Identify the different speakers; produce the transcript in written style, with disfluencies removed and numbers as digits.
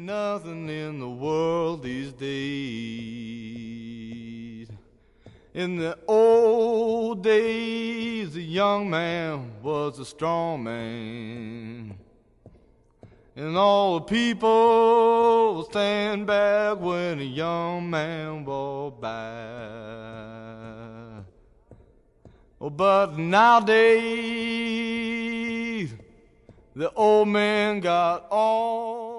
Speaker 1: nothing in the world these days. In the old days, a young man was a strong man, and all the people will stand back when a young man walked by. Oh, but nowadays, the old man got all